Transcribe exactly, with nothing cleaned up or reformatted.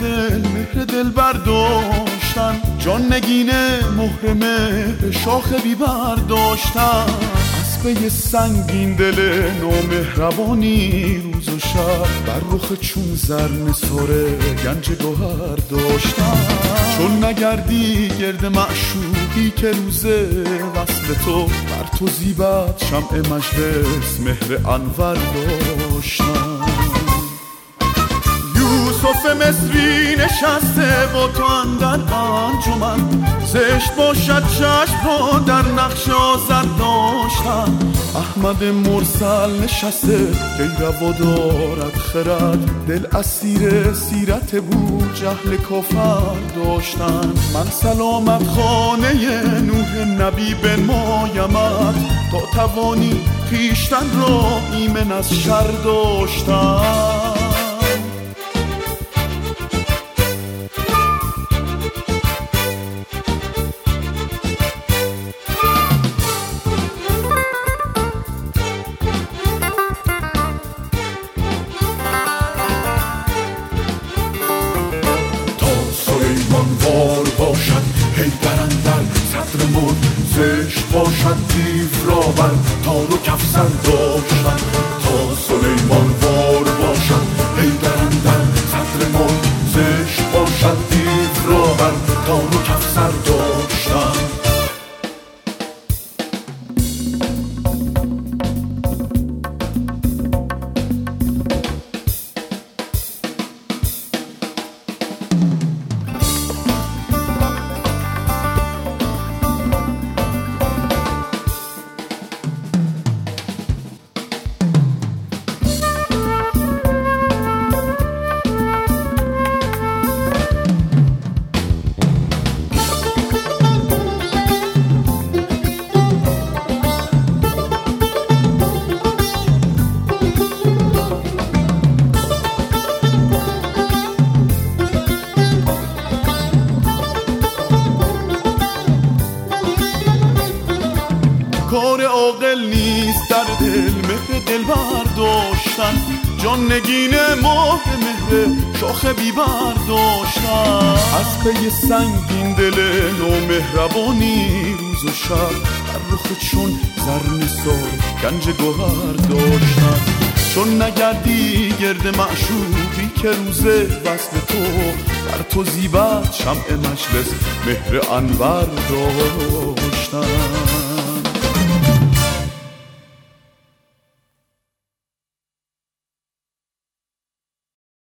دل مهر دل برداشتن، جان نگینه مهر مهر شاخ بی برداشتن. اسبه سنگین دل نامهربانی روز و شب، بر رخ چون زر نثاره گنج گوهر داشتن. چون نگردی گرد معشوقی که روزه وصل تو، بر تو زیبت شمع مجلس مهر انور داشتن. یوسف مصری نشسته با تو اندر انجمن، زشت باشد چشم را در نقش آزر داشتن. احمد مرسل نشسته گیروا دارد خرد، دل اسیر سیرت بو جهل کافر داشتن. من سلامت خانه نوح نبی بنمایمت، تا توانی خویشتن را ایمن از شر داشتن. زشت باشد دیو را بر تار و کفسر داشتن. تا سلیمان وار باشد حیدر اندر صدر ملک، زشت باشد دیو را بر تار و کفسر داشتن. کار عاقل نیست در دل مهر دل برداشتن، جان نگینه مهر مهر شاخ بی برداشتن. از پی سنگین دل نامهربانی روز و شب، بر رخ چون زر نثار گنج گوهر داشتن. چون نگردی گرد معشوقی که روزه وصل تو، بر تو زیبت شمع مجلس مهر انور داشتن.